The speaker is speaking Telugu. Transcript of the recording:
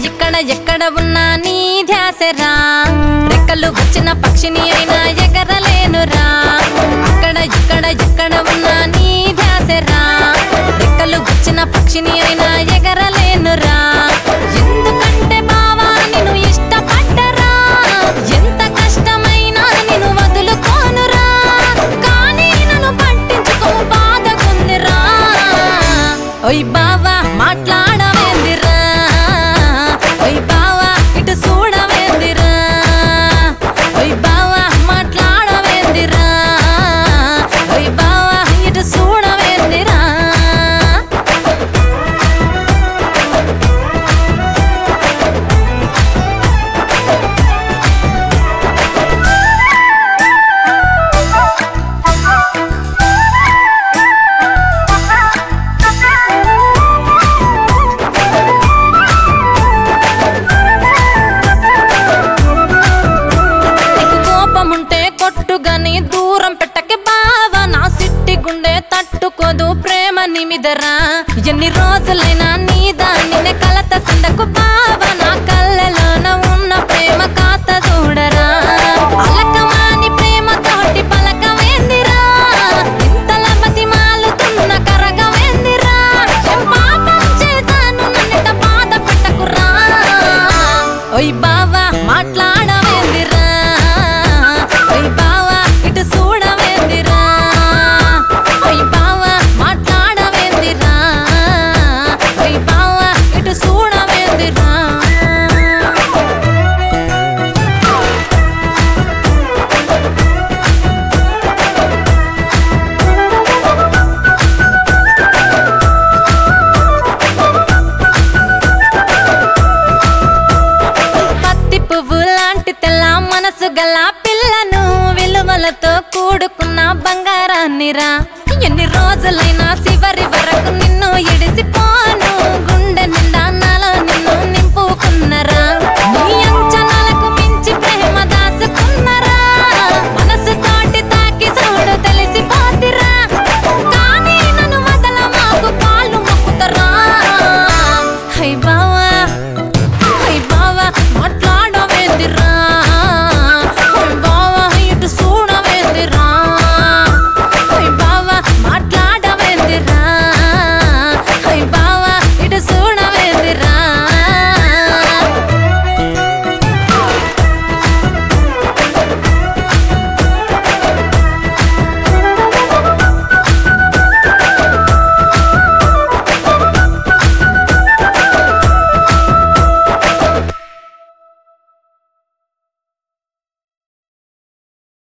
ఇక్కడ ఎక్కడ ఉన్నా నీ ధ్యాసరా రెక్కలు వచ్చిన పక్షిని అయినా ఎగరలేనురా అక్కడ ఇక్కడ ఎక్కడ ఉన్నా నీ ధ్యాసరా రెక్కలు వచ్చిన పక్షిని అయినా ఎగరలేనురా ఎందుకంటే బావా నిన్ను ఇష్టపడ్డరా ఎంత కష్టమైనా నిన్ను వదులుకోనురా కానీ నన్ను పట్టించుకో బాధకుందిరా ఓయ్ బావా మాట్లాడవేందిరా ఓయ్ బావా ఇటు చూడవేందిరా ఓయ్ బావా మాట్లాడవేందిరా ఓయ్ బావా ఇటు చూడవేందిరా కొట్టుగాని దూరం పెట్టకే బావా నా సిట్టి గుండె తట్టుకోదు ప్రేమ నిమిదరా ఎన్ని రోజులైనా నీ దానినే కలత సిందకు బావా